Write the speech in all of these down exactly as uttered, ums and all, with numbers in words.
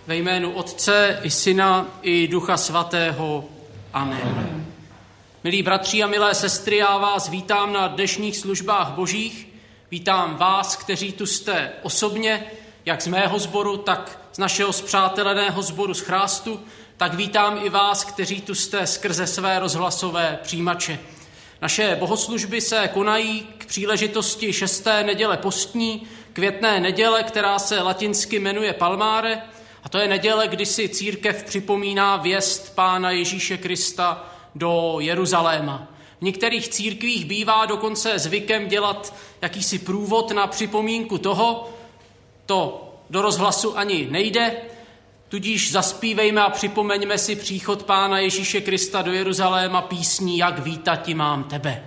Ve jménu Otce i Syna i Ducha Svatého. Amen. Milí bratři a milé sestry, já vás vítám na dnešních službách božích. Vítám vás, kteří tu jste osobně, jak z mého sboru, tak z našeho spřáteleného sboru z Chrástu, tak vítám i vás, kteří tu jste skrze své rozhlasové přijímače. Naše bohoslužby se konají k příležitosti šesté neděle postní, květné neděle, která se latinsky jmenuje Palmare, a to je neděle, kdy si církev připomíná vjezd Pána Ježíše Krista do Jeruzaléma. V některých církvích bývá dokonce zvykem dělat jakýsi průvod na připomínku toho, to do rozhlasu ani nejde, tudíž zaspívejme a připomeňme si příchod Pána Ježíše Krista do Jeruzaléma písní Jak vítati mám tebe.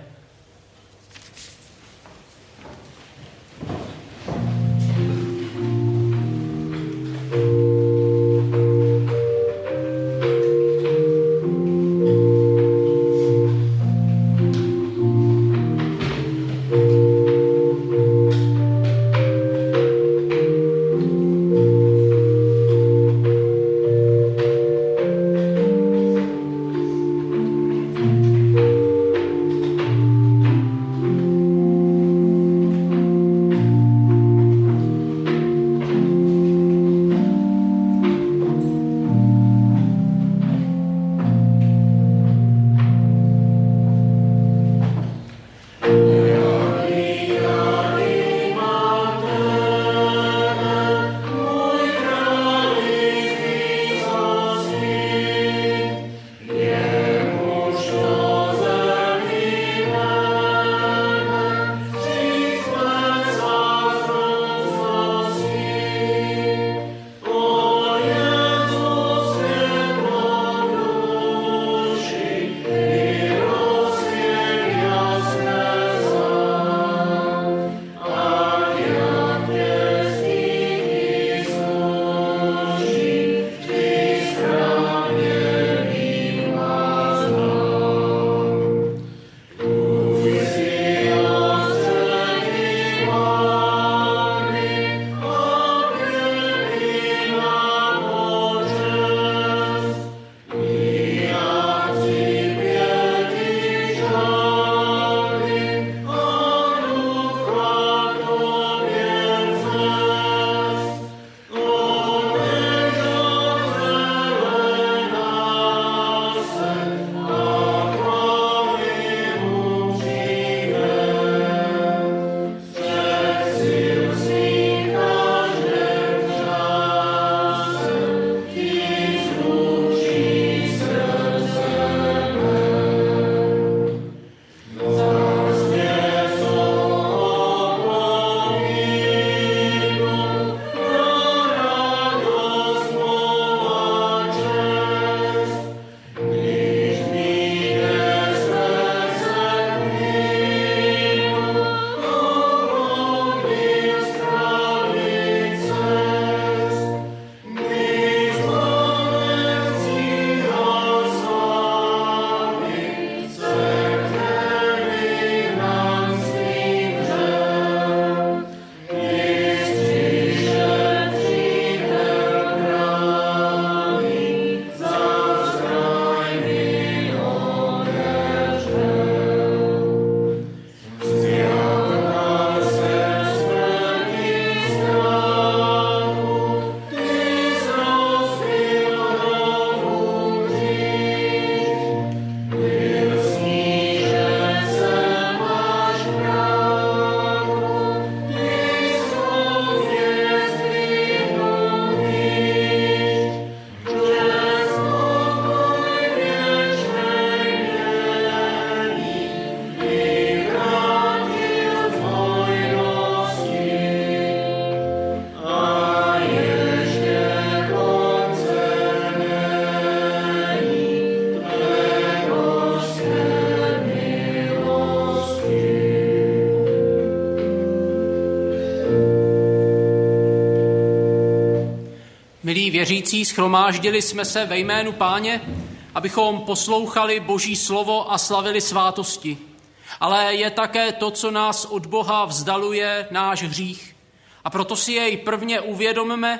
Milí věřící, shromáždili jsme se ve jménu Páně, abychom poslouchali Boží slovo a slavili svátosti. Ale je také to, co nás od Boha vzdaluje, náš hřích. A proto si jej prvně uvědomme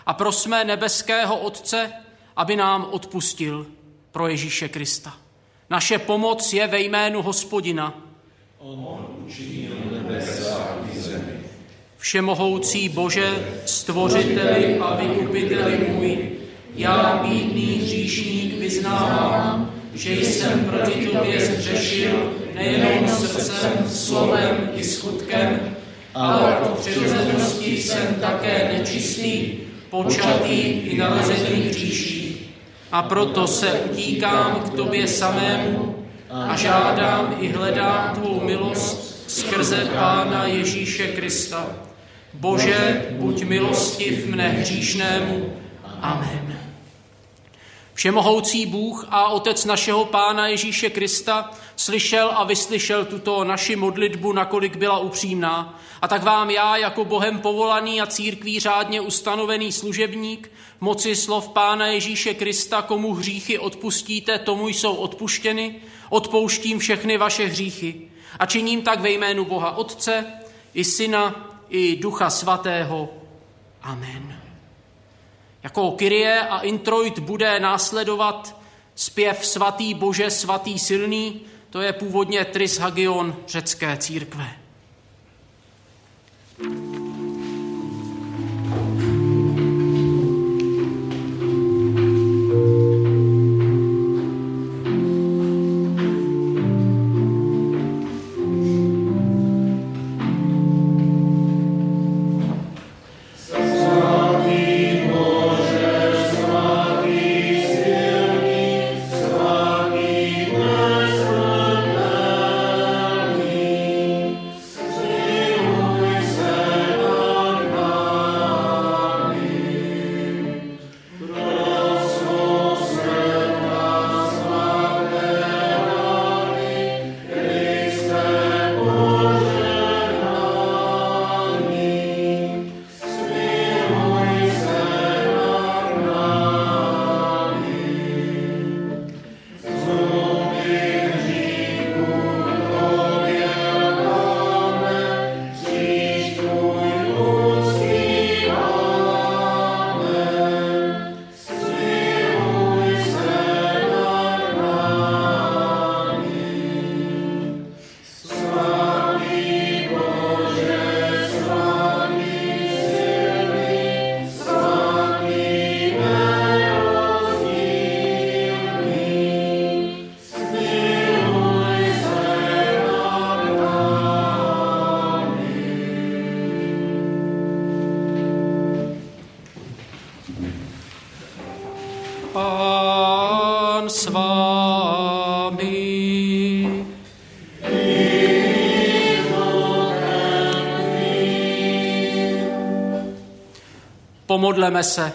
a prosme nebeského Otce, aby nám odpustil pro Ježíše Krista. Naše pomoc je ve jménu Hospodina. On učinil nebesa i zemi. Všemohoucí Bože, stvořiteli a vykupiteli můj, já bídný hříšník vyznávám, že jsem proti tobě zhřešil nejenom srdcem, slovem i skutkem, ale od přirozenosti jsem také nečistý, počatý i narozený v hříších. A proto se utíkám k tobě samému a žádám i hledám tvou milost skrze Pána Ježíše Krista. Bože, buď milostiv mne hříšnému. Amen. Všemohoucí Bůh a Otec našeho Pána Ježíše Krista slyšel a vyslyšel tuto naši modlitbu, nakolik byla upřímná. A tak vám já, jako Bohem povolaný a církví řádně ustanovený služebník, v moci slov Pána Ježíše Krista, komu hříchy odpustíte, tomu jsou odpuštěny, odpouštím všechny vaše hříchy. A činím tak ve jménu Boha Otce, i Syna, i Ducha Svatého. Amen. Jako Kyrie a introit bude následovat zpěv Svatý Bože, svatý silný, to je původně Tris Hagion řecké církve. Pán s vámi. Pomodleme se.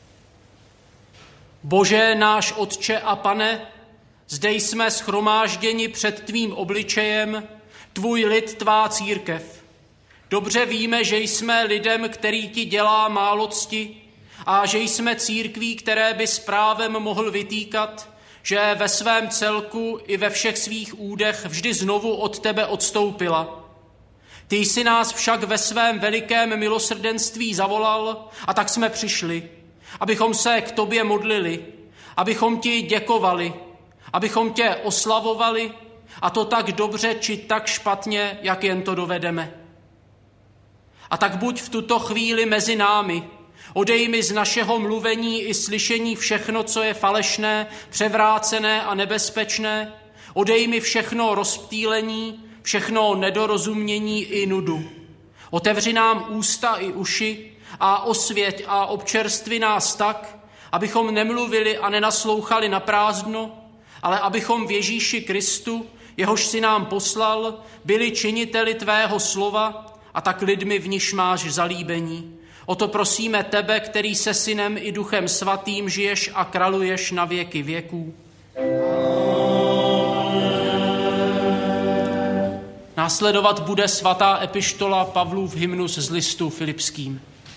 Bože náš Otče a Pane, zde jsme shromážděni před tvým obličejem, tvůj lid, tvá církev. Dobře víme, že jsme lidem, který ti dělá málo cti, a že jsme církví, které by s právem mohl vytýkat, že ve svém celku i ve všech svých údech vždy znovu od tebe odstoupila. Ty jsi nás však ve svém velikém milosrdenství zavolal, a tak jsme přišli, abychom se k tobě modlili, abychom ti děkovali, abychom tě oslavovali, a to tak dobře či tak špatně, jak jen to dovedeme. A tak buď v tuto chvíli mezi námi, odejmi z našeho mluvení i slyšení všechno, co je falešné, převrácené a nebezpečné, odejmi všechno rozptýlení, všechno nedorozumění i nudu. Otevři nám ústa i uši a osvěť a občerstvi nás tak, abychom nemluvili a nenaslouchali na prázdno, ale abychom v Ježíši Kristu, jehož si nám poslal, byli činiteli tvého slova a tak lidmi, v niž máš zalíbení. O to prosíme tebe, který se Synem i Duchem Svatým žiješ a králuješ na věky věků. Následovat bude svatá epištola Pavlův hymnus z listu Filipským.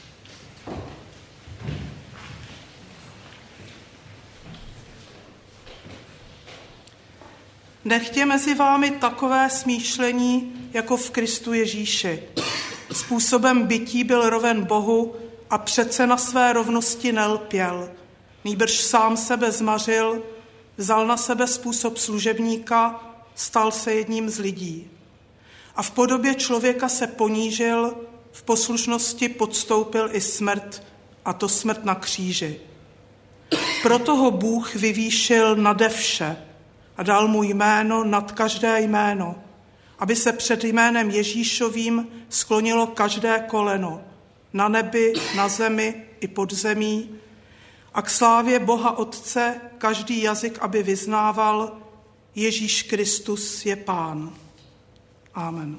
Nechtě mezi vámi takové smýšlení jako v Kristu Ježíši. Způsobem bytí byl roven Bohu a přece na své rovnosti nelpěl, nýbrž sám sebe zmařil, vzal na sebe způsob služebníka, stal se jedním z lidí. A v podobě člověka se ponížil, v poslušnosti podstoupil i smrt, a to smrt na kříži. Proto ho Bůh vyvýšil nade vše a dal mu jméno nad každé jméno, aby se před jménem Ježíšovým sklonilo každé koleno, na nebi, na zemi i pod zemí, a k slávě Boha Otce každý jazyk, aby vyznával, Ježíš Kristus je Pán. Amen.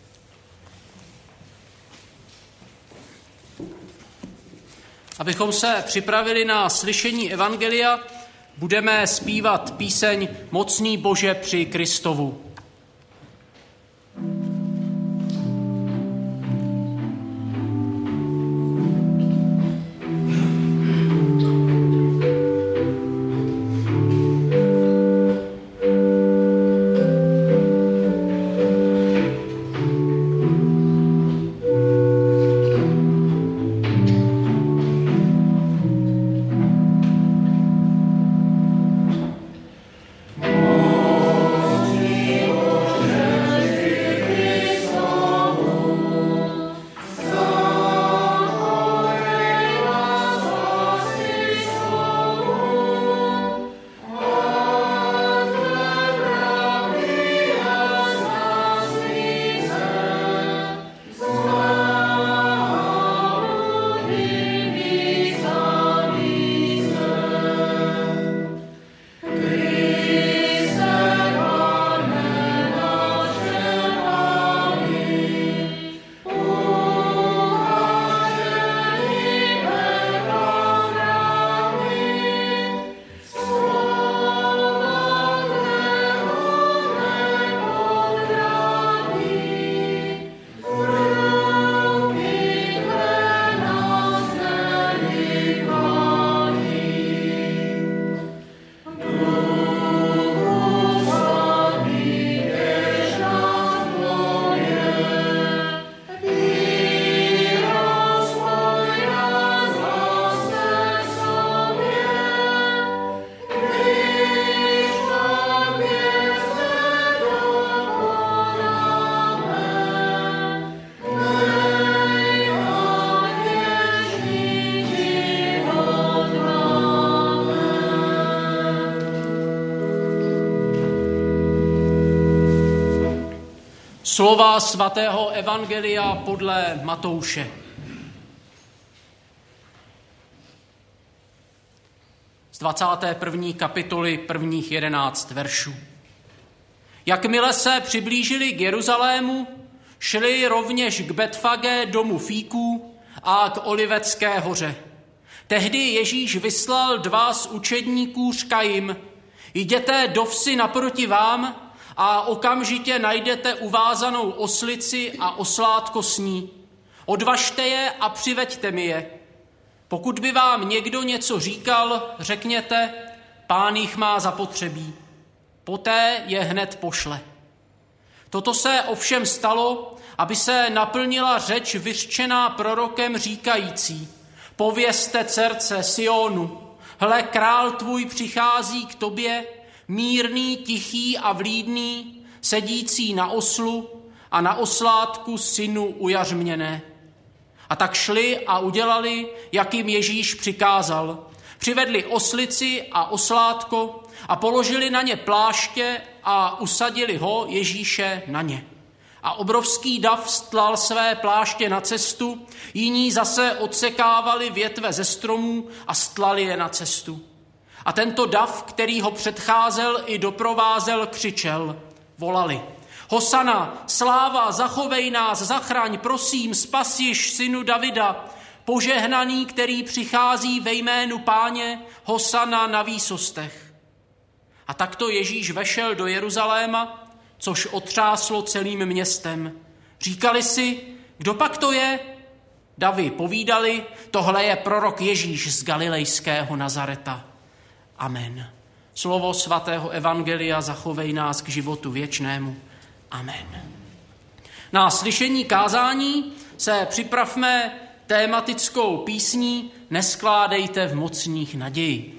Abychom se připravili na slyšení evangelia, budeme zpívat píseň Mocný Bože při Kristovu. Slova svatého evangelia podle Matouše. Z dvacáté první kapitoly prvních jedenáct veršů. Jakmile se přiblížili k Jeruzalému, šli rovněž k Betfagé domu Fíků a k Olivecké hoře. Tehdy Ježíš vyslal dva z učedníků, řka jim: jděte do vsi naproti vám a okamžitě najdete uvázanou oslici a oslátko s ní. Odvažte je a přiveďte mi je. Pokud by vám někdo něco říkal, řekněte, Pán jich má zapotřebí. Poté je hned pošle. Toto se ovšem stalo, aby se naplnila řeč vyřčená prorokem říkající: povězte dcerce Sionu, hle, král tvůj přichází k tobě, mírný, tichý a vlídný, sedící na oslu a na oslátku synu ujařměné. A tak šli a udělali, jak jim Ježíš přikázal. Přivedli oslici a oslátko a položili na ně pláště a usadili ho, Ježíše, na ně. A obrovský dav stlal své pláště na cestu, jiní zase odsekávali větve ze stromů a stlali je na cestu. A tento dav, který ho předcházel i doprovázel, křičel, volali: Hosana, sláva, zachovej nás, zachraň, prosím, spasiš, synu Davida, požehnaný, který přichází ve jménu Páně, hosana na výsostech. A takto Ježíš vešel do Jeruzaléma, což otřáslo celým městem. Říkali si, kdo pak to je? Davy povídali, tohle je prorok Ježíš z galilejského Nazareta. Amen. Slovo svatého evangelia zachovej nás k životu věčnému. Amen. Na slyšení kázání se připravme tématickou písní Neskládejte v mocných naději.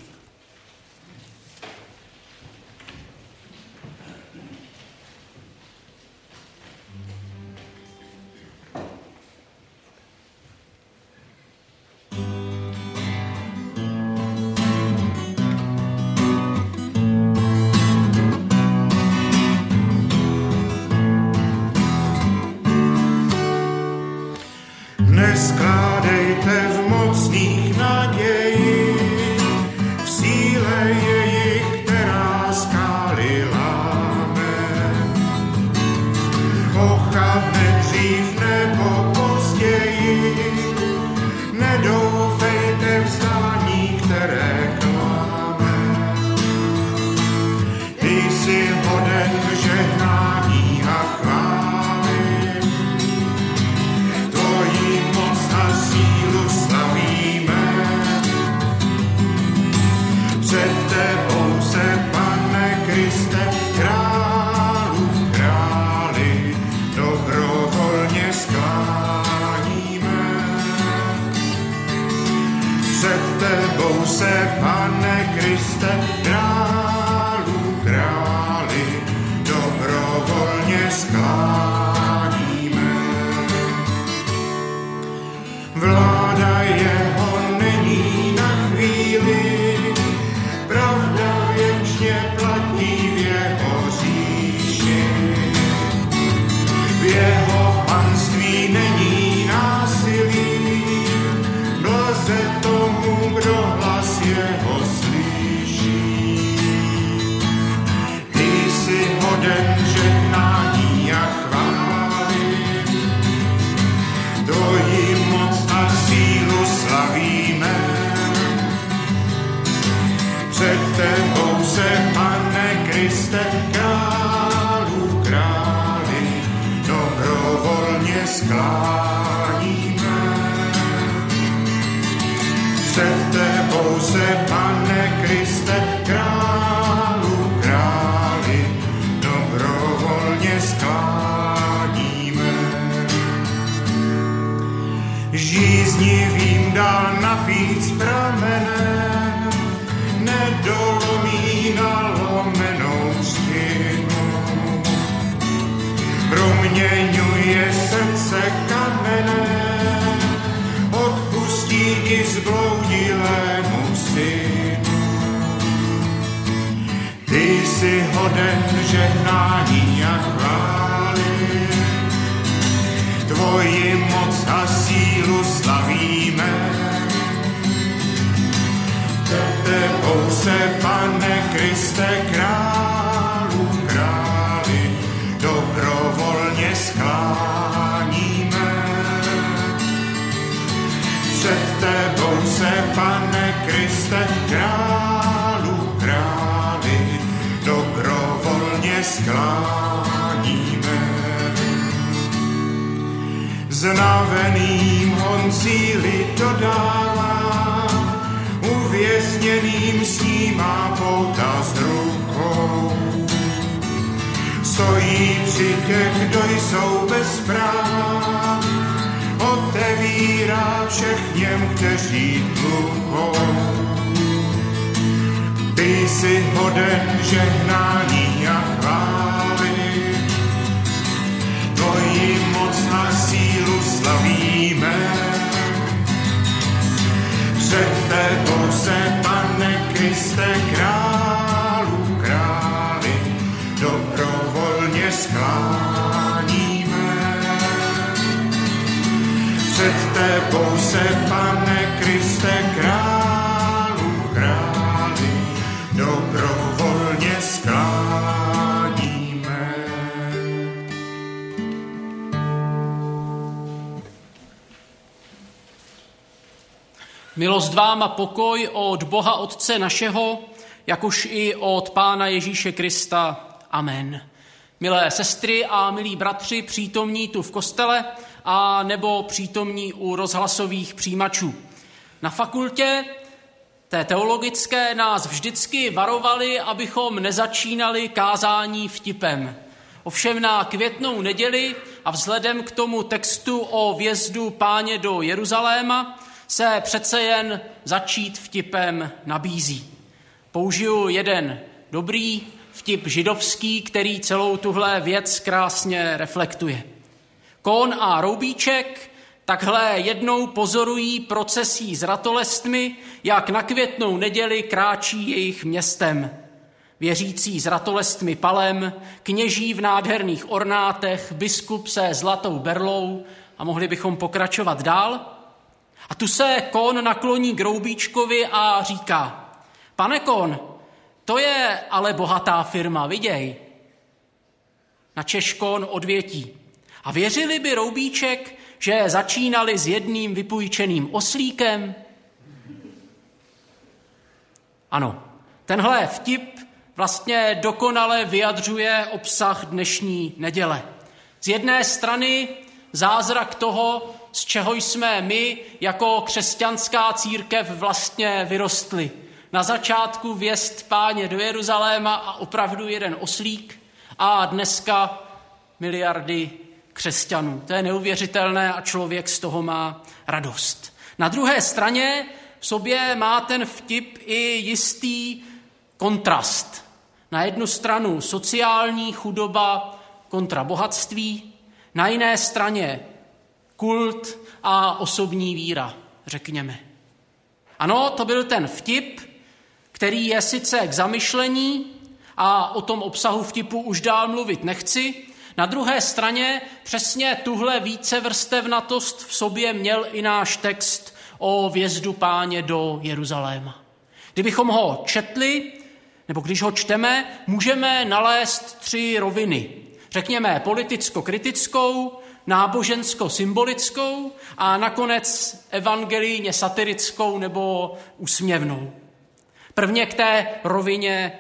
Neskládejte v mocných naději, v síle jejich, která skály láme. Ochabne dřív nebo později, nedoufejte v zdání, které kláme. Ty jsi hoden žehnání a chvály, tvojí moc a sílu slavíme. Před tebou se, Pane Kriste, králu králi, dobrovolně skláníme. Před tebou se, Pane Kriste, králu králi, dobrovolně skláníme. Vláda jeho není na chvíli, pravda věčně platí v jeho říši. V jeho panství není násilí, blaze tomu, kdo hlas jeho slyší. Ty jsi hoden žehnání a chvály, tvojí moc a sílu slavíme. Před tebou se, Pane Kriste, králu králi, dobrovolně skláníme. Před tebou se, Pane Kriste, králu králi, dobrovolně skláníme. Žíznivým dal napít z pramene, nedolomí na lomenou stěnu. Proměňuje srdce kamene, odpustí i zbloudilému synu. Ty jsi hoden žehnání a chvály, tvoji moc a sílu slavíme. Před tebou se, Pane Kriste, králu králi, dobrovolně skláníme. Před tebou se, Pane Kriste, králu králi, dobrovolně skláníme. Znaveným on síly dodává, uvězněným snímá pouta s rukou. Stojí při těch, kdo jsou bez práva, otevírá všech něm, kteří tlukou. Ty jsi hoden žehnání a chvály, tvoji moc a sílu slavíme. Před tebou se, Pane Kriste, králu králi, dobrovolně skláníme. Před tebou se, Pane Kriste, králu králi, dobrovolně skláníme. Milost vám a pokoj od Boha Otce našeho, jakož i od Pána Ježíše Krista. Amen. Milé sestry a milí bratři, přítomní tu v kostele a nebo přítomní u rozhlasových přijímačů. Na fakultě té teologické nás vždycky varovali, abychom nezačínali kázání vtipem. Ovšem na Květnou neděli a vzhledem k tomu textu o vjezdu Páně do Jeruzaléma se přece jen začít vtipem nabízí. Použiju jeden dobrý vtip židovský, který celou tuhle věc krásně reflektuje. Kón a roubíček takhle jednou pozorují procesí s ratolestmi, jak na Květnou neděli kráčí jejich městem. Věřící s ratolestmi palem, kněží v nádherných ornátech, biskup se zlatou berlou a mohli bychom pokračovat dál. A tu se Kón nakloní k roubíčkovi a říká: Pane Kón, to je ale bohatá firma, viděj. Načež Kón odvětí: a věřili by roubíček, že začínali s jedním vypůjčeným oslíkem? Ano, tenhle vtip vlastně dokonale vyjadřuje obsah dnešní neděle. Z jedné strany zázrak toho, z čeho jsme my jako křesťanská církev vlastně vyrostli. Na začátku vjezd Páně do Jeruzaléma a opravdu jeden oslík a dneska miliardy křesťanů. To je neuvěřitelné a člověk z toho má radost. Na druhé straně v sobě má ten vtip i jistý kontrast. Na jednu stranu sociální chudoba kontra bohatství, na jiné straně kult a osobní víra, řekněme. Ano, to byl ten vtip, který je sice k zamyšlení a o tom obsahu vtipu už dál mluvit nechci. Na druhé straně přesně tuhle vícevrstevnatost v sobě měl i náš text o vjezdu Páně do Jeruzaléma. Kdybychom ho četli, nebo když ho čteme, můžeme nalézt tři roviny. Řekněme politicko-kritickou, nábožensko-symbolickou a nakonec evangelijně satirickou nebo úsměvnou. Prvně k té rovině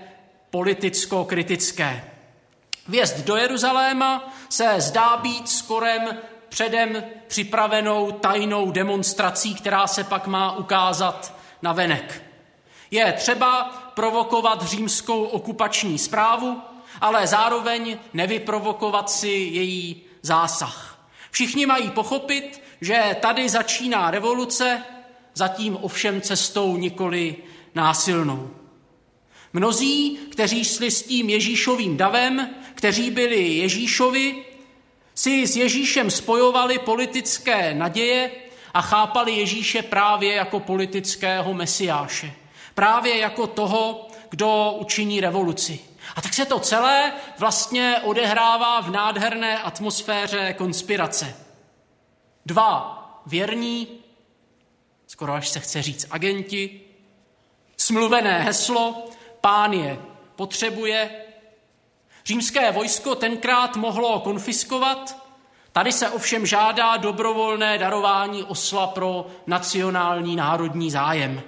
politicko-kritické. Vjezd do Jeruzaléma se zdá být skorem předem připravenou tajnou demonstrací, která se pak má ukázat navenek. Je třeba provokovat římskou okupační správu, ale zároveň nevyprovokovat si její zásah. Všichni mají pochopit, že tady začíná revoluce, zatím ovšem cestou nikoli násilnou. Mnozí, kteří šli s tím Ježíšovým davem, kteří byli Ježíšovi, si s Ježíšem spojovali politické naděje a chápali Ježíše právě jako politického mesiáše. Právě jako toho, kdo učiní revoluci. A tak se to celé vlastně odehrává v nádherné atmosféře konspirace. Dva věrní, skoro až se chce říct agenti, smluvené heslo, Pán je potřebuje. Římské vojsko tenkrát mohlo konfiskovat, tady se ovšem žádá dobrovolné darování osla pro nacionální národní zájem.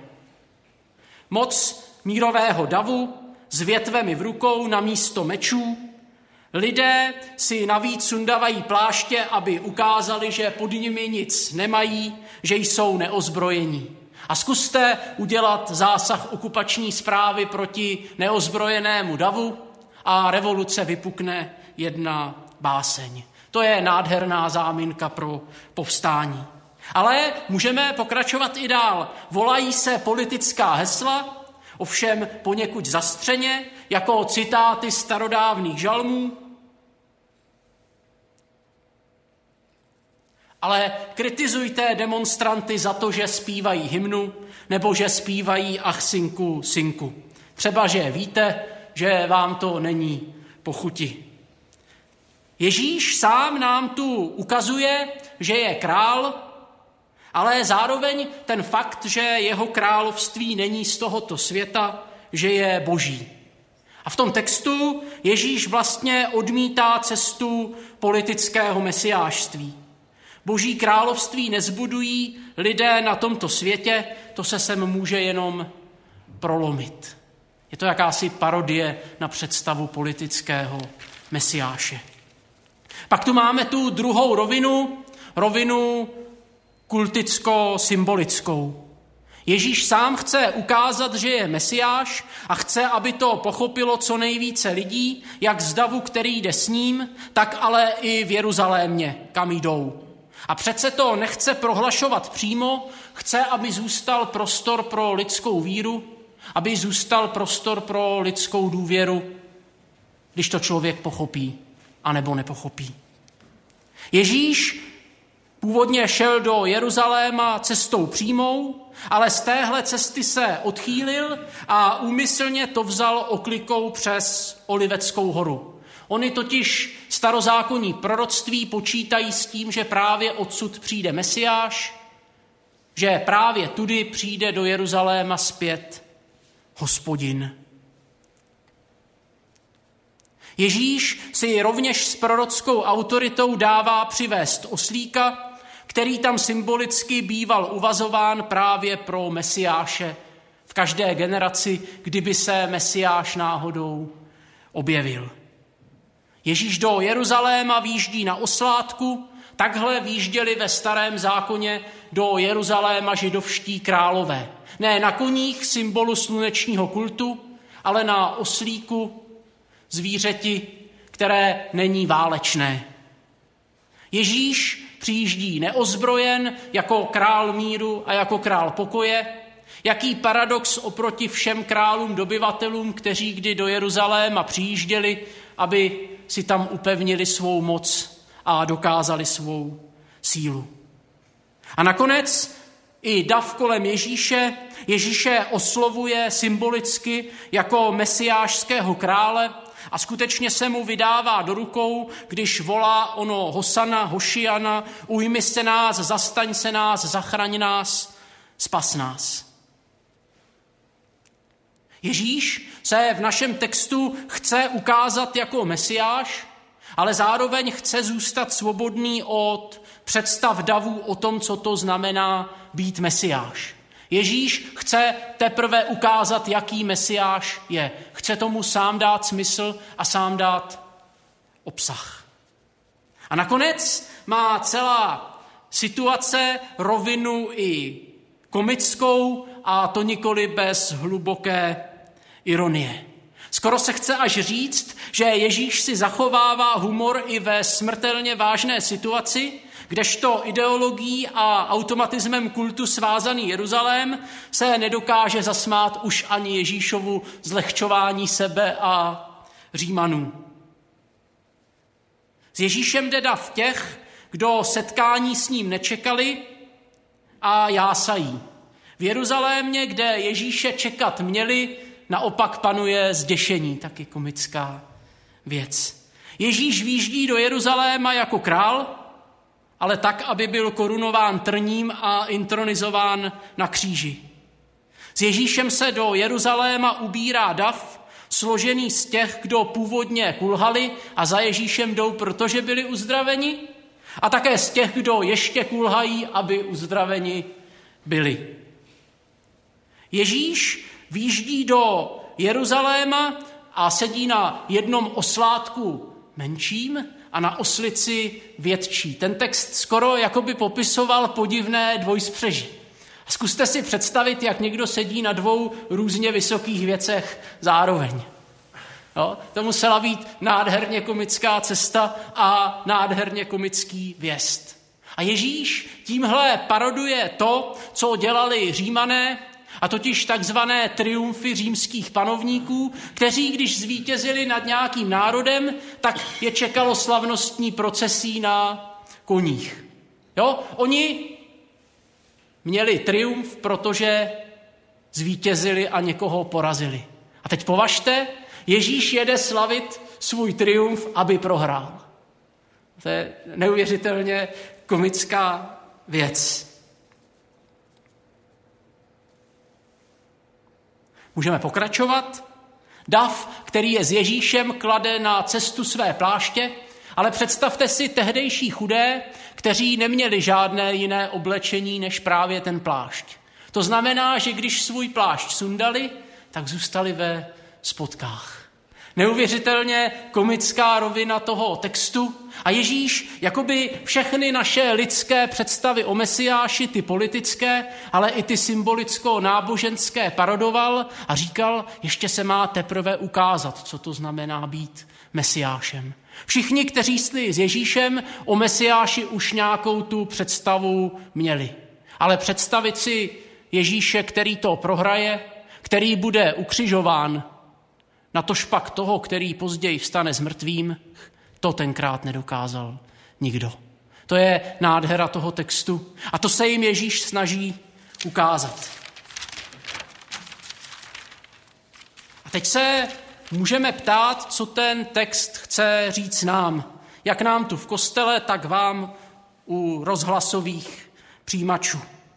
Moc mírového davu s větvemi v rukou na místo mečů. Lidé si navíc sundavají pláště, aby ukázali, že pod nimi nic nemají, že jsou neozbrojení. A zkuste udělat zásah okupační správy proti neozbrojenému davu a revoluce vypukne jedna báseň. To je nádherná záminka pro povstání. Ale můžeme pokračovat i dál. Volají se politická hesla, ovšem poněkud zastřeně, jako citáty starodávných žalmů. Ale kritizujte demonstranty za to, že zpívají hymnu, nebo že zpívají ach synku, synku. Třeba, že víte, že vám to není po chuti. Ježíš sám nám tu ukazuje, že je král, ale zároveň ten fakt, že jeho království není z tohoto světa, že je boží. A v tom textu Ježíš vlastně odmítá cestu politického mesiášství. Boží království nezbudují lidé na tomto světě, to se sem může jenom prolomit. Je to jakási parodie na představu politického mesiáše. Pak tu máme tu druhou rovinu, rovinu kulticko-symbolickou. Ježíš sám chce ukázat, že je Mesiáš a chce, aby to pochopilo co nejvíce lidí, jak z davu, který jde s ním, tak ale i v Jeruzalémě, kam jdou. A přece to nechce prohlašovat přímo, chce, aby zůstal prostor pro lidskou víru, aby zůstal prostor pro lidskou důvěru, když to člověk pochopí, anebo nepochopí. Ježíš původně šel do Jeruzaléma cestou přímou, ale z téhle cesty se odchýlil a úmyslně to vzal oklikou přes Oliveckou horu. Oni totiž starozákonní proroctví počítají s tím, že právě odsud přijde Mesiáš, že právě tudy přijde do Jeruzaléma zpět Hospodin. Ježíš si rovněž s prorockou autoritou dává přivést oslíka, který tam symbolicky býval uvazován právě pro Mesiáše v každé generaci, kdyby se Mesiáš náhodou objevil. Ježíš do Jeruzaléma výjíždí na oslátku, takhle výjížděli ve Starém zákoně do Jeruzaléma židovští králové. Ne na koních, symbolu slunečního kultu, ale na oslíku, zvířeti, které není válečné. Ježíš přijíždí neozbrojen jako král míru a jako král pokoje. Jaký paradox oproti všem králům, dobyvatelům, kteří kdy do Jeruzaléma přijížděli, aby si tam upevnili svou moc a dokázali svou sílu. A nakonec i dav kolem Ježíše, Ježíše oslovuje symbolicky jako mesiášského krále a skutečně se mu vydává do rukou, když volá ono Hosana, Hošiana, ujmi se nás, zastaň se nás, zachraň nás, spas nás. Ježíš se v našem textu chce ukázat jako Mesiáš, ale zároveň chce zůstat svobodný od představ davů o tom, co to znamená být Mesiáš. Ježíš chce teprve ukázat, jaký Mesiáš je. Chce tomu sám dát smysl a sám dát obsah. A nakonec má celá situace rovinu i komickou, a to nikoli bez hluboké ironie. Skoro se chce až říct, že Ježíš si zachovává humor i ve smrtelně vážné situaci, kdežto ideologií a automatismem kultu svázaný Jeruzalém se nedokáže zasmát už ani Ježíšovu zlehčování sebe a Římanů. S Ježíšem jde dav těch, kdo setkání s ním nečekali a jásají. V Jeruzalémě, kde Ježíše čekat měli, naopak panuje zděšení, taky komická věc. Ježíš výjíždí do Jeruzaléma jako král, ale tak, aby byl korunován trním a intronizován na kříži. S Ježíšem se do Jeruzaléma ubírá dav, složený z těch, kdo původně kulhali a za Ježíšem jdou, protože byli uzdraveni, a také z těch, kdo ještě kulhají, aby uzdraveni byli. Ježíš výjíždí do Jeruzaléma a sedí na jednom oslátku menším a na oslici větší. Ten text skoro jakoby popisoval podivné dvojspřeží. A zkuste si představit, jak někdo sedí na dvou různě vysokých věcech zároveň. Jo? To musela být nádherně komická cesta a nádherně komický vjezd. A Ježíš tímhle paroduje to, co dělali Římané, a totiž takzvané triumfy římských panovníků, kteří, když zvítězili nad nějakým národem, tak je čekalo slavnostní procesí na koních. Jo? Oni měli triumf, protože zvítězili a někoho porazili. A teď považte, Ježíš jede slavit svůj triumf, aby prohrál. To je neuvěřitelně komická věc. Můžeme pokračovat. Dav, který je s Ježíšem, klade na cestu své pláště, ale představte si tehdejší chudé, kteří neměli žádné jiné oblečení než právě ten plášť. To znamená, že když svůj plášť sundali, tak zůstali ve spotkách. Neuvěřitelně komická rovina toho textu. A Ježíš jakoby všechny naše lidské představy o Mesiáši, ty politické, ale i ty symbolicko-náboženské parodoval a říkal, ještě se má teprve ukázat, co to znamená být Mesiášem. Všichni, kteří šli s Ježíšem, o Mesiáši už nějakou tu představu měli. Ale představit si Ježíše, který to prohraje, který bude ukřižován, natož pak toho, který později vstane z mrtvým, to tenkrát nedokázal nikdo. To je nádhera toho textu a to se jim Ježíš snaží ukázat. A teď se můžeme ptát, co ten text chce říct nám. Jak nám tu v kostele, tak vám u rozhlasových přijímačů.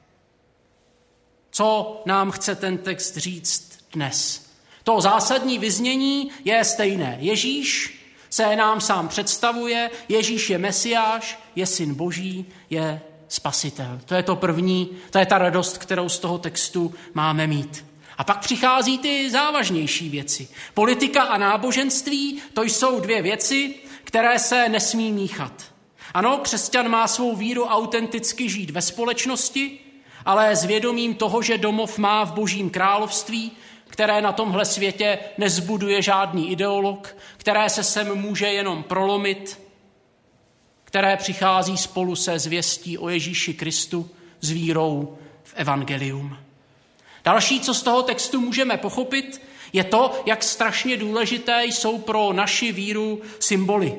Co nám chce ten text říct dnes? To zásadní vyznění je stejné. Ježíš se nám sám představuje, Ježíš je Mesiáš, je syn Boží, je spasitel. To je to první, to je ta radost, kterou z toho textu máme mít. A pak přichází ty závažnější věci. Politika a náboženství, to jsou dvě věci, které se nesmí míchat. Ano, křesťan má svou víru autenticky žít ve společnosti, ale s vědomím toho, že domov má v Božím království, které na tomhle světě nezbuduje žádný ideolog, které se sem může jenom prolomit, které přichází spolu se zvěstí o Ježíši Kristu s vírou v evangelium. Další, co z toho textu můžeme pochopit, je to, jak strašně důležité jsou pro naši víru symboly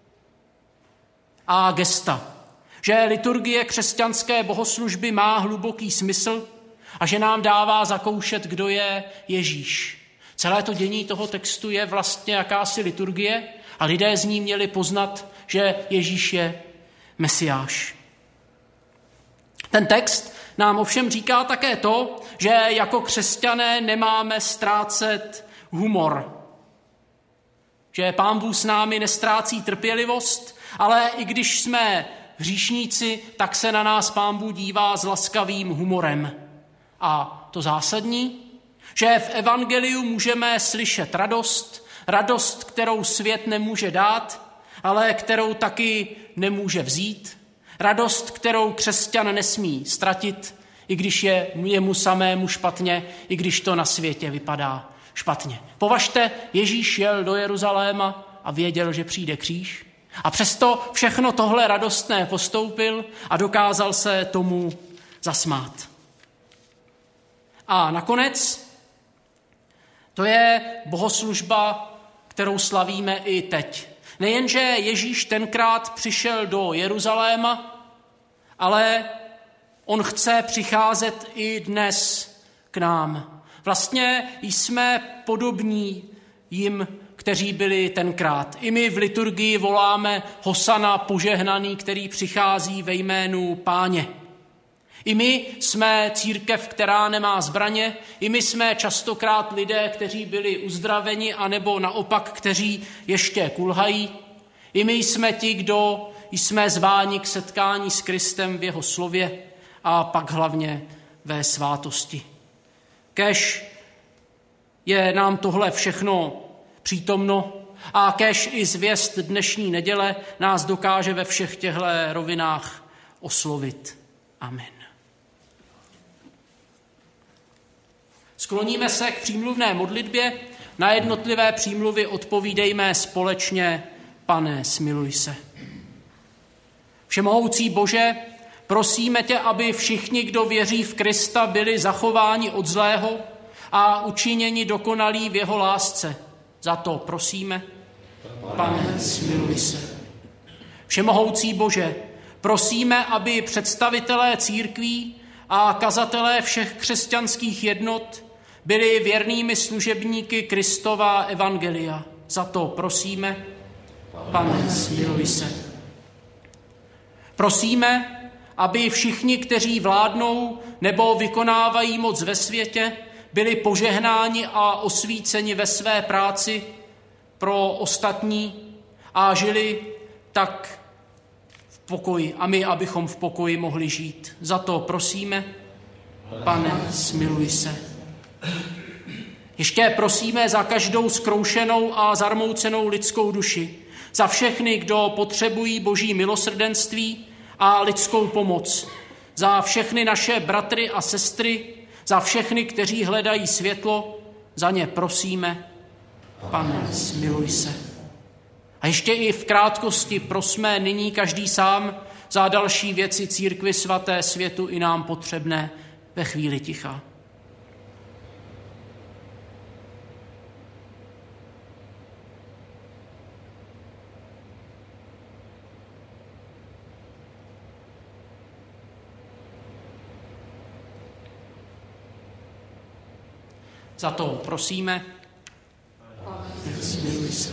a gesta. Že liturgie křesťanské bohoslužby má hluboký smysl a že nám dává zakoušet, kdo je Ježíš. Celé to dění toho textu je vlastně jakási liturgie a lidé z ní měli poznat, že Ježíš je Mesiáš. Ten text nám ovšem říká také to, že jako křesťané nemáme ztrácet humor. Že Pán Bůh s námi nestrácí trpělivost, ale i když jsme hříšníci, tak se na nás Pán Bůh dívá s laskavým humorem. A to zásadní, že v evangeliu můžeme slyšet radost, radost, kterou svět nemůže dát, ale kterou taky nemůže vzít, radost, kterou křesťan nesmí ztratit, i když je jemu samému špatně, i když to na světě vypadá špatně. Považte, Ježíš jel do Jeruzaléma a věděl, že přijde kříž. A přesto všechno tohle radostné postoupil a dokázal se tomu zasmát. A nakonec to je bohoslužba, kterou slavíme i teď. Nejenže Ježíš tenkrát přišel do Jeruzaléma, ale on chce přicházet i dnes k nám. Vlastně jsme podobní jim, kteří byli tenkrát. I my v liturgii voláme Hosana požehnaný, který přichází ve jménu Páně. I my jsme církev, která nemá zbraně, i my jsme častokrát lidé, kteří byli uzdraveni, anebo naopak, kteří ještě kulhají. I my jsme ti, kdo jsme zváni k setkání s Kristem v jeho slově a pak hlavně ve svátosti. Kéž je nám tohle všechno přítomno a kéž i zvěst dnešní neděle nás dokáže ve všech těchto rovinách oslovit. Amen. Skloníme se k přímluvné modlitbě. Na jednotlivé přímluvy odpovídejme společně: Pane, smiluj se. Všemohoucí Bože, prosíme tě, aby všichni, kdo věří v Krista, byli zachováni od zlého a učiněni dokonalí v jeho lásce. Za to prosíme. Pane, smiluj se. Všemohoucí Bože, prosíme, aby představitelé církví a kazatelé všech křesťanských jednot byli věrnými služebníky Kristova evangelia. Za to prosíme. Pane, smiluj se. Prosíme, aby všichni, kteří vládnou nebo vykonávají moc ve světě, byli požehnáni a osvíceni ve své práci pro ostatní a žili tak v pokoji a my, abychom v pokoji mohli žít. Za to prosíme. Pane, smiluj se. Ještě prosíme za každou zkroušenou a zarmoucenou lidskou duši, za všechny, kdo potřebují Boží milosrdenství a lidskou pomoc, za všechny naše bratry a sestry, za všechny, kteří hledají světlo, za ně prosíme, Pane, smiluj se. A ještě i v krátkosti prosme nyní každý sám za další věci církvi svaté, světu i nám potřebné ve chvíli ticha. Za to prosíme, smiluj se.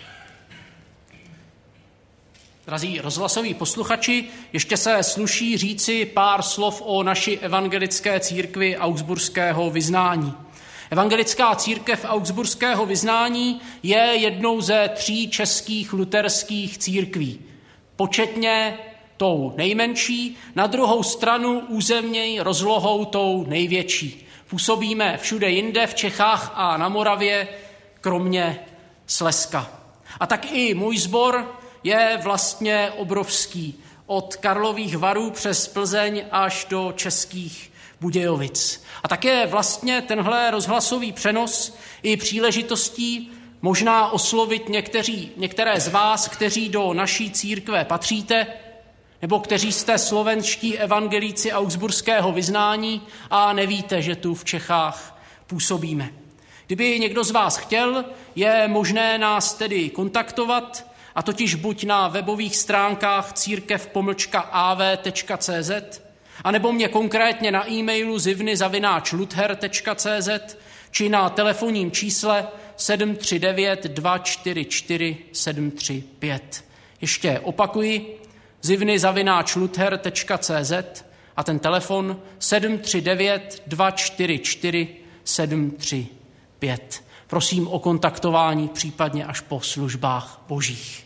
Drazí rozhlasoví posluchači, ještě se sluší říci pár slov o naší evangelické církvi augsburského vyznání. Evangelická církev augsburského vyznání je jednou ze tří českých luterských církví. Početně tou nejmenší, na druhou stranu územněji rozlohou tou největší. Působíme všude jinde v Čechách a na Moravě, kromě Slezska. A tak i můj sbor je vlastně obrovský. Od Karlových Varů přes Plzeň až do Českých Budějovic. A také vlastně tenhle rozhlasový přenos i příležitostí možná oslovit někteří, některé z vás, kteří do naší církve patříte, nebo kteří jste slovenští evangelíci augsburského vyznání a nevíte, že tu v Čechách působíme. Kdyby někdo z vás chtěl, je možné nás tedy kontaktovat, a totiž buď na webových stránkách církev pomlčka a v tečka cé zet, anebo mě konkrétně na e-mailu zivny zavináč luther tečka cé zet, či na telefonním čísle sedm tři devět dva čtyři čtyři sedm tři pět. Ještě opakuji, zivny zavináč luther tečka cé zet a ten telefon sedm tři devět dva čtyři čtyři sedm tři pět. Prosím o kontaktování případně až po službách božích.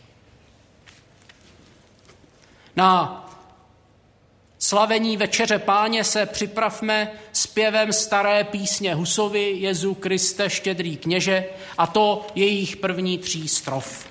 Na slavení Večeře Páně se připravme zpěvem staré písně Husovy Jezu Kriste štědrý kněže, a to jejich první tří strof.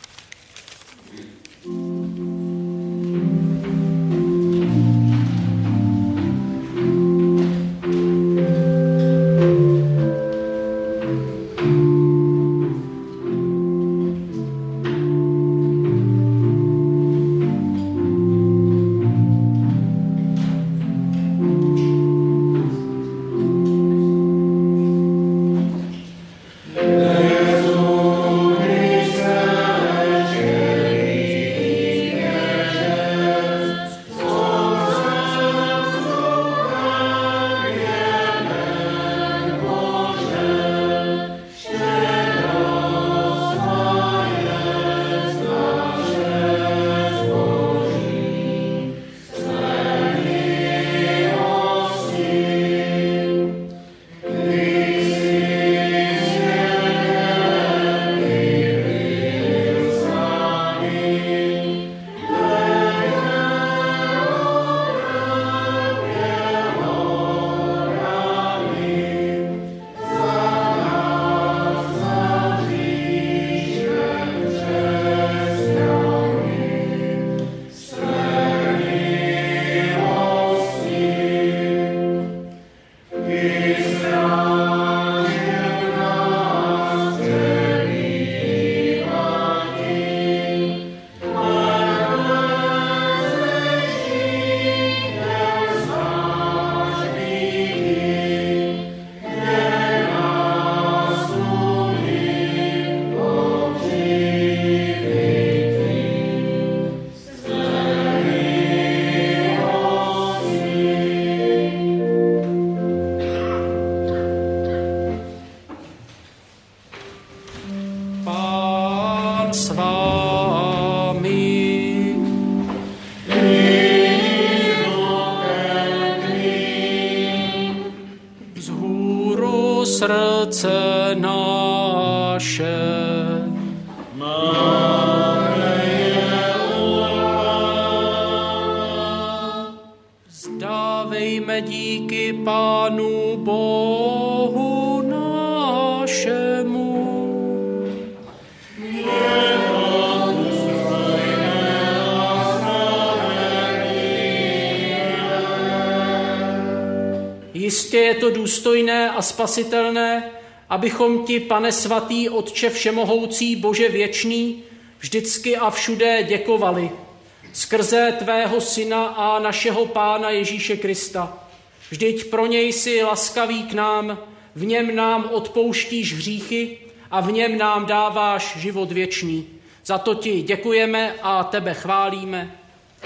Srdce naše. Máme je Vzdávejme díky Pánu Bohu nášmu. Jistě je to důstojné a spasitelné, abychom ti, Pane svatý, Otče všemohoucí, Bože věčný, vždycky a všude děkovali skrze tvého Syna a našeho Pána Ježíše Krista. Vždyť pro něj jsi laskavý k nám, v něm nám odpouštíš hříchy a v něm nám dáváš život věčný. Za to ti děkujeme a tebe chválíme.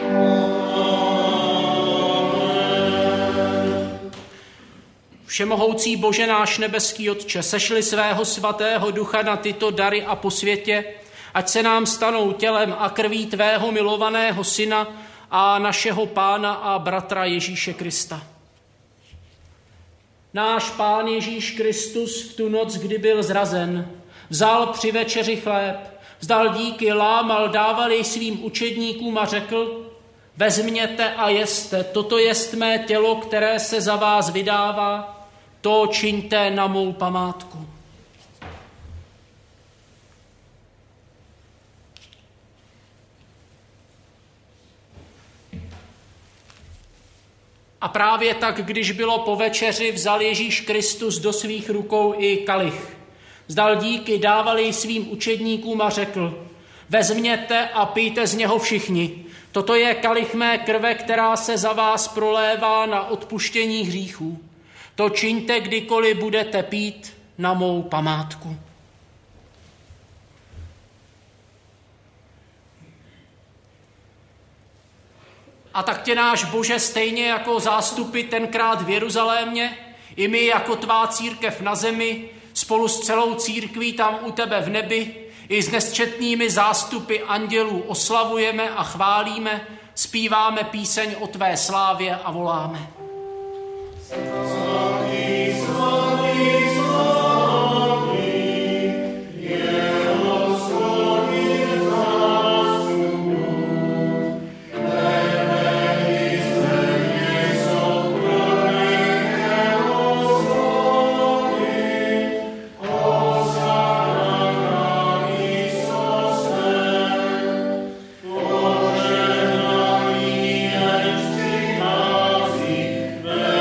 Všemohoucí Bože náš nebeský Otče, sešli svého svatého ducha na tyto dary a po světě, ať se nám stanou tělem a krví tvého milovaného Syna a našeho Pána a bratra Ježíše Krista. Náš Pán Ježíš Kristus v tu noc, kdy byl zrazen, vzal při večeři chléb, vzdal díky, lámal, dával jej svým učedníkům a řekl: vezměte a jeste, toto jest mé tělo, které se za vás vydává, to čiňte na mou památku. A právě tak, když bylo po večeři, vzal Ježíš Kristus do svých rukou i kalich. Vzdal díky, dával jej svým učedníkům a řekl: vezměte a pijte z něho všichni. Toto je kalich mé krve, která se za vás prolévá na odpuštění hříchů. To čiňte, kdykoliv budete pít, na mou památku. A tak tě náš Bože, stejně jako zástupy tenkrát v Jeruzalémě, i my jako tvá církev na zemi, spolu s celou církví tam u tebe v nebi, i s nesčetnými zástupy andělů oslavujeme a chválíme, zpíváme píseň o tvé slávě a voláme. Svatý, svatý, svatý, je Hospodin zástupů, nebe i země sokoliké Hospodin, Hosana na výsostech, požehnaný jenž přichází ve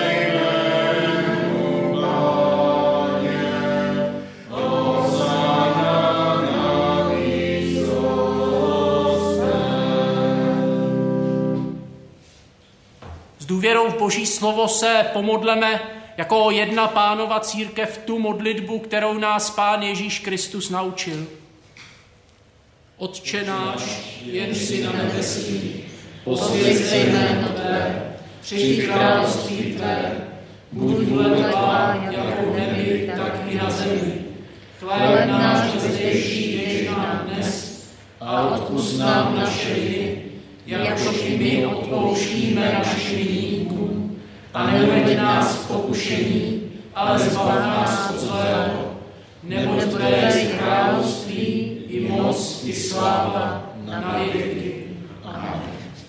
důvěrou v Boží slovo se pomodleme jako jedna Pánova církev tu modlitbu, kterou nás Pán Ježíš Kristus naučil. Otče náš, jenž jsi na nebesích, posvěť se jméno tvé, přijď království tvé, buď vůle tvá, jako v nebi, tak i na zemi. Chléb náš zdejší dej nám dnes a odpusť nám naše viny, jakož i my odpouštíme našim viníkům. A neuveď nás k pokušení, ale zbav nás od zlého. Neboť tvé je království, i moc, i sláva na věky. Amen.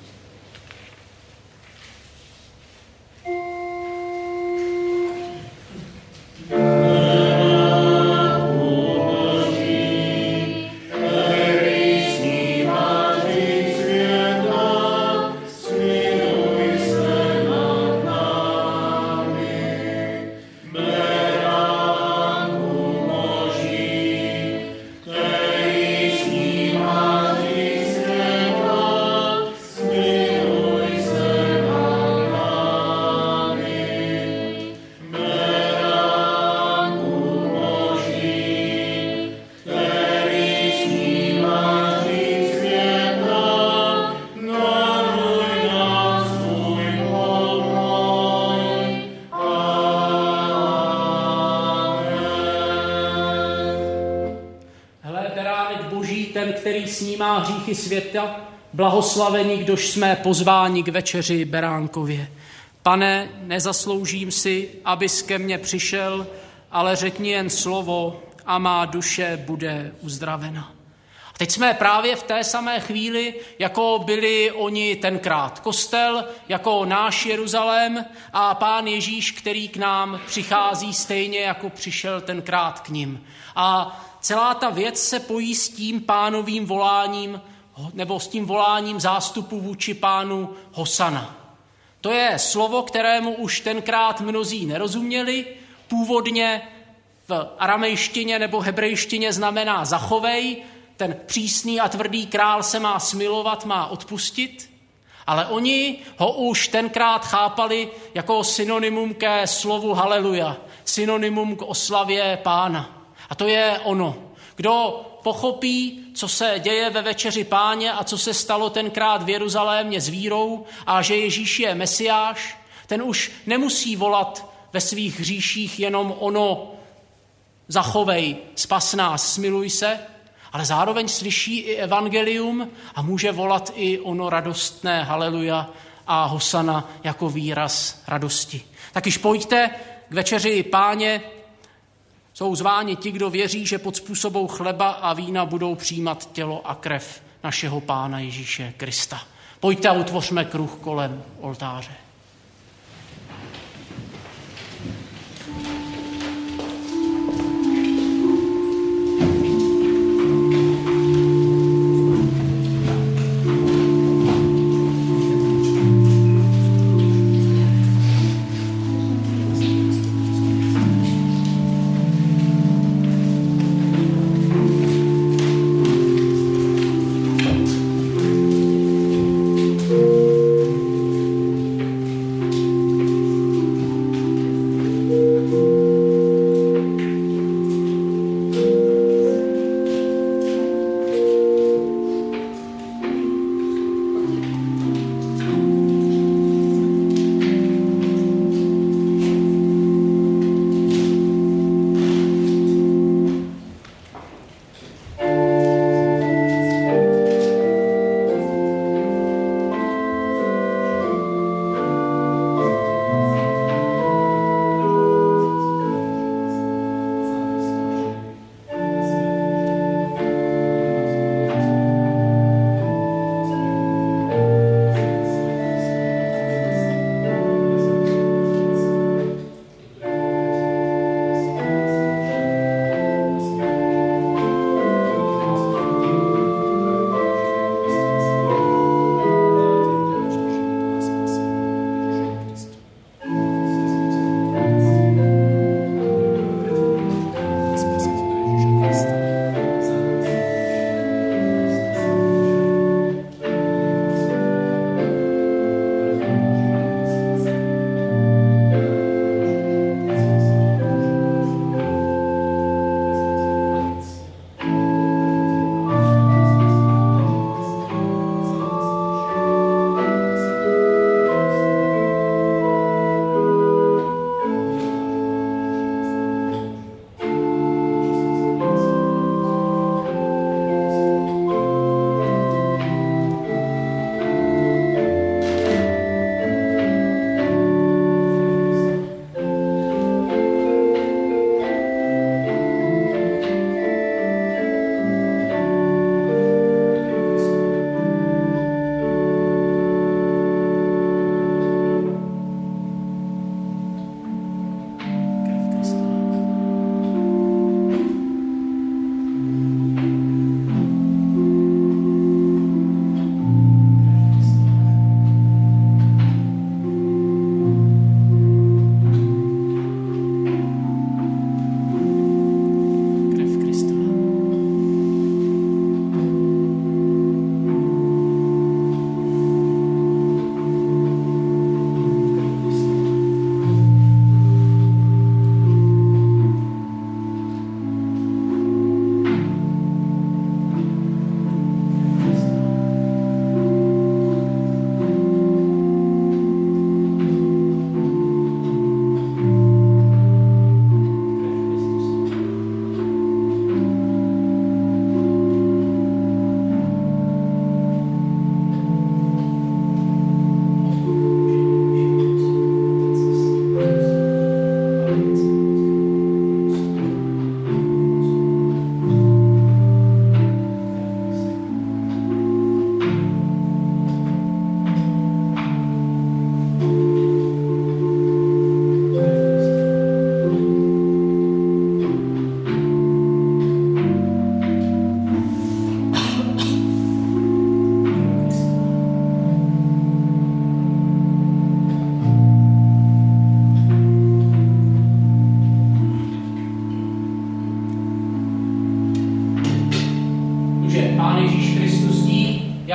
Snímá hříchy světa, blahoslaveni, kdož jsme pozváni k večeři beránkově. Pane, nezasloužím si, abys ke mně přišel, ale řekni jen slovo a má duše bude uzdravena. A teď jsme právě v té samé chvíli, jako byli oni tenkrát. Kostel jako náš Jeruzalém a Pán Ježíš, který k nám přichází stejně, jako přišel tenkrát k nim. A celá ta věc se pojí s tím pánovým voláním, nebo s tím voláním zástupu vůči pánu Hosana. To je slovo, kterému už tenkrát mnozí nerozuměli. Původně v aramejštině nebo hebrejštině znamená zachovej. Ten přísný a tvrdý král se má smilovat, má odpustit. Ale oni ho už tenkrát chápali jako synonymum ke slovu haleluja, synonymum k oslavě Pána. A to je ono. Kdo pochopí, co se děje ve večeři Páně a co se stalo tenkrát v Jeruzalémě s vírou a že Ježíš je Mesiáš, ten už nemusí volat ve svých hříších jenom ono zachovej, spas nás, smiluj se, ale zároveň slyší i evangelium a může volat i ono radostné haleluja a hosana jako výraz radosti. Tak již pojďte k večeři Páně. Jsou zváni ti, kdo věří, že pod způsobou chleba a vína budou přijímat tělo a krev našeho Pána Ježíše Krista. Pojďte a utvořme kruh kolem oltáře.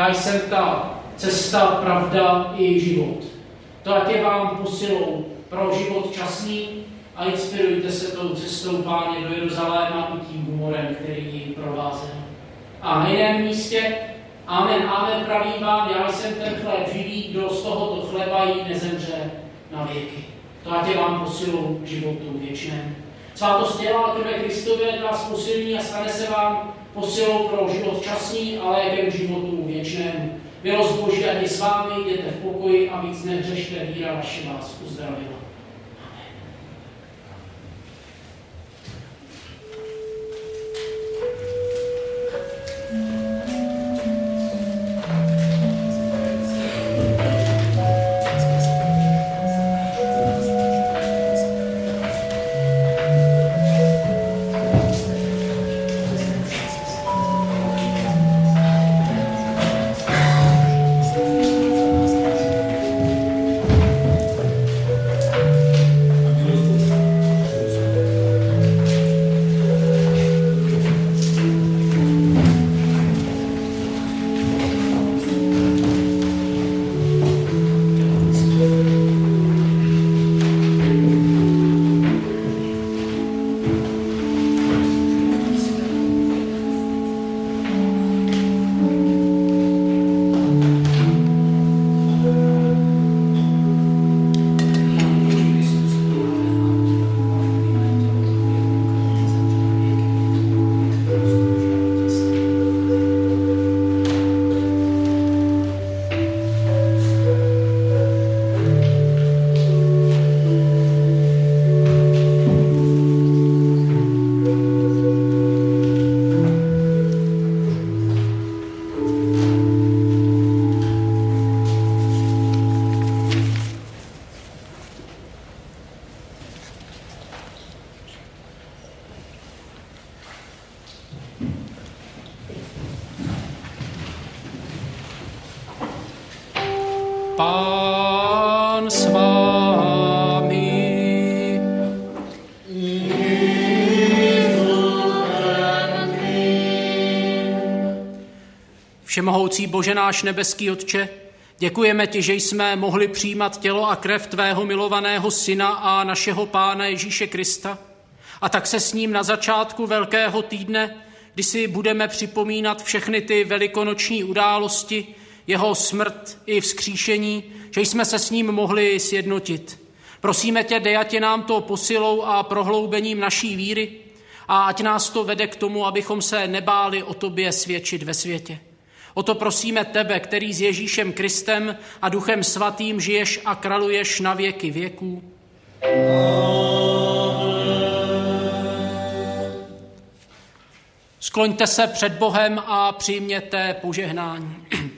já jsem ta cesta, pravda i život. To ať je vám posilou pro život časný a inspirujte se tou cestou Páně do Jeruzaléma i tím humorem, který ji provázel. A na jiném místě, amen, amen, pravím vám, já jsem ten chléb živý, kdo z tohoto chleba jí nezemře na věky. To ať je vám posilou k životu věčnému. Svátost těla a krve Kristově vás posilní a stane se vám posilou pro život časný, ale lékem k životu věčnému. Milost Boží ať je s vámi, jděte v pokoji a víc nehřešte, víra vaše vás uzdravila. Pán s vámi. Všemohoucí Bože náš nebeský Otče, děkujeme ti, že jsme mohli přijímat tělo a krev tvého milovaného Syna a našeho Pána Ježíše Krista. A tak se s ním na začátku Velkého týdne, kdy si budeme připomínat všechny ty velikonoční události, jeho smrt i vzkříšení, že jsme se s ním mohli sjednotit. Prosíme tě, dej ať je nám to posilou a prohloubením naší víry a ať nás to vede k tomu, abychom se nebáli o tobě svědčit ve světě. O to prosíme tebe, který s Ježíšem Kristem a Duchem Svatým žiješ a králuješ na věky věků. Skloňte se před Bohem a přijměte požehnání.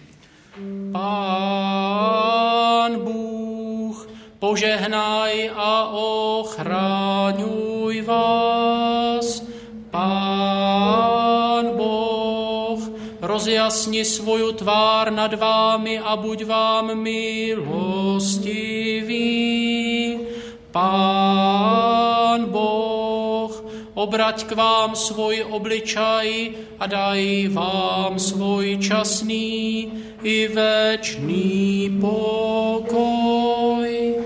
Pán Bůh, požehnaj a ochraňuj vás. Pán Boh, rozjasni svoju tvár nad vámi a buď vám milostivý. Pán Boh, obrať k vám svůj obličaj a daj vám svůj časný i večný pokoj.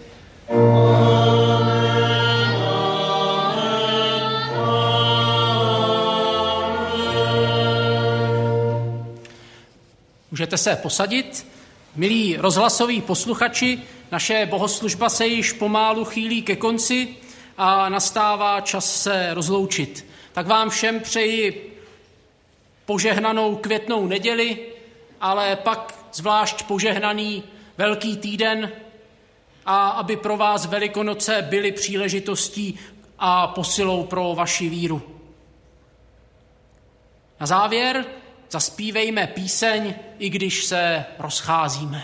Můžete se posadit. Milí rozhlasoví posluchači, naše bohoslužba se již pomálu chýlí ke konci a nastává čas se rozloučit. Tak vám všem přeji požehnanou květnou neděli, ale pak zvlášť požehnaný Velký týden a aby pro vás Velikonoce byly příležitostí a posilou pro vaši víru. Na závěr zaspívejme píseň, i když se rozcházíme.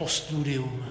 postludium.